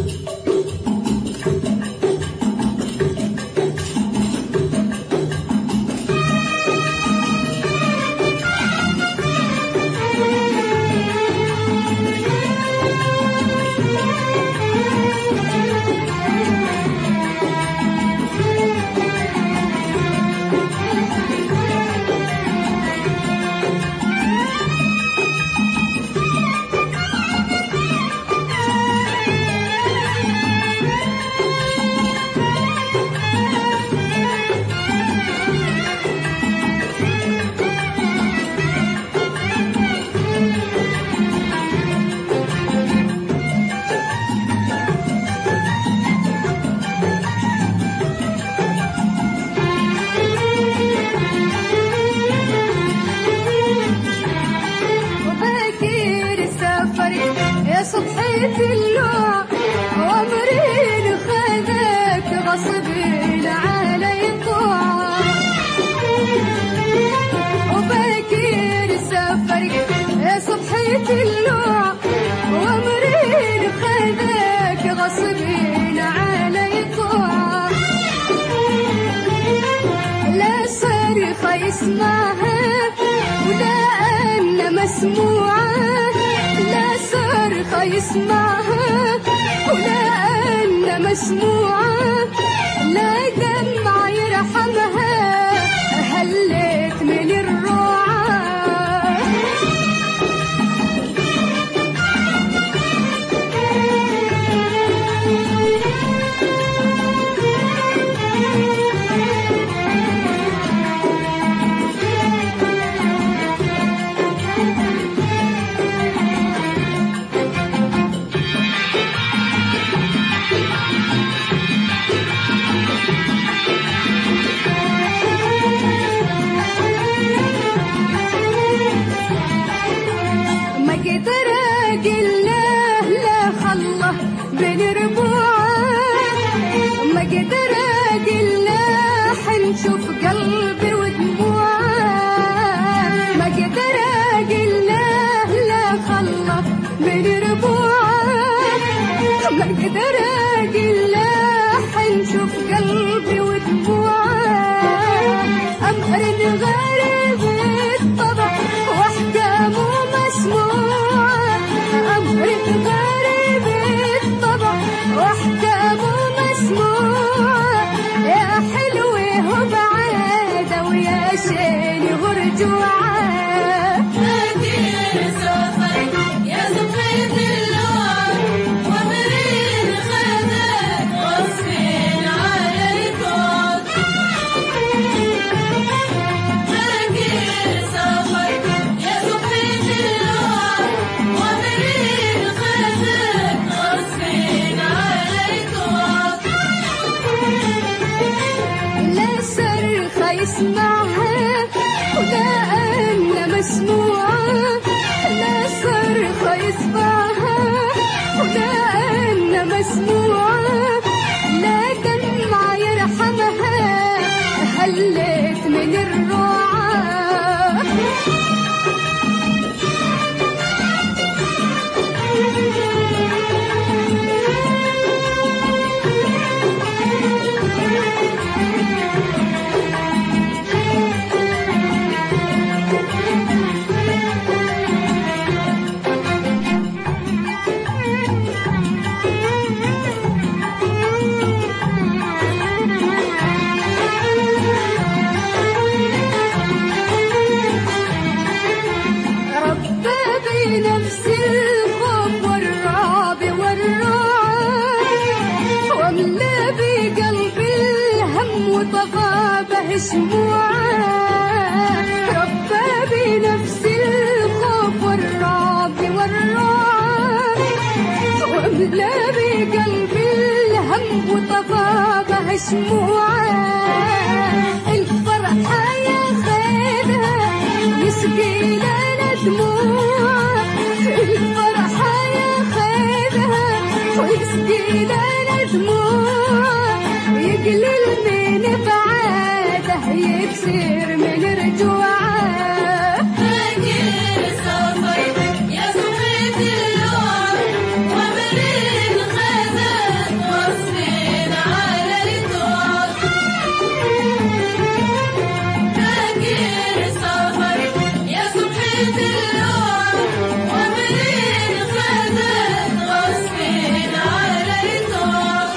صبحة اللوع وامرين خذك غصبين علي طوع وباكر سفرك يا صبحة اللوع وامرين خذك غصبين علي طوع لا صرخة يسمعها ولا أن مسموعة يسمعها ولا أن مسموعة لا دمع يرحمها هلت من الروعة شوف قلبي ودموعه ما قدر اقله لا خلص من ربوعه ما قدر اقله حنشوف قلبي ودموعه امر غريب الطبع واحكامه مسموعه امر غريب الطبع واحكامه مسموعه يا حلو وبعاده ويا شيني ورجوعه فاكر سفرك يا صبحة اللوع وامرين خذك غصبين علي طوع فاكر سفرك يا صبحة اللوع وامرين خذك غصبين علي طوع لا صرخة يسمعها ولا أن مسموعة لا صرخة يسمعها ولا أن مسموعة لا دمع يرحمها هلت من الروعة نفس الخوف والرعب والرعب واملأ بقلبي الهم وطغى به شموعه ربى بنفس الخوف والرعب والرعب واملأ بقلبي الهم وطغى به شموعه الفرحة ياخذها يسقي لنا دموع الفرحة ياخذها ويسقي لنا دموع يقلل من بعاده يكسر من رجوعه فاكر سفرك يا صبحة اللوع وامرين خذك اللوعة ومرين خزان غصب علي طاع.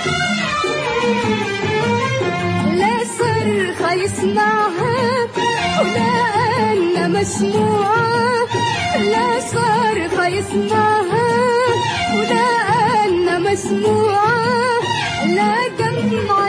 لا صرخة يسمعها ولا أنا مسموعة، لا صرخة يسمعها ولا أنا مسموعة، لا دمع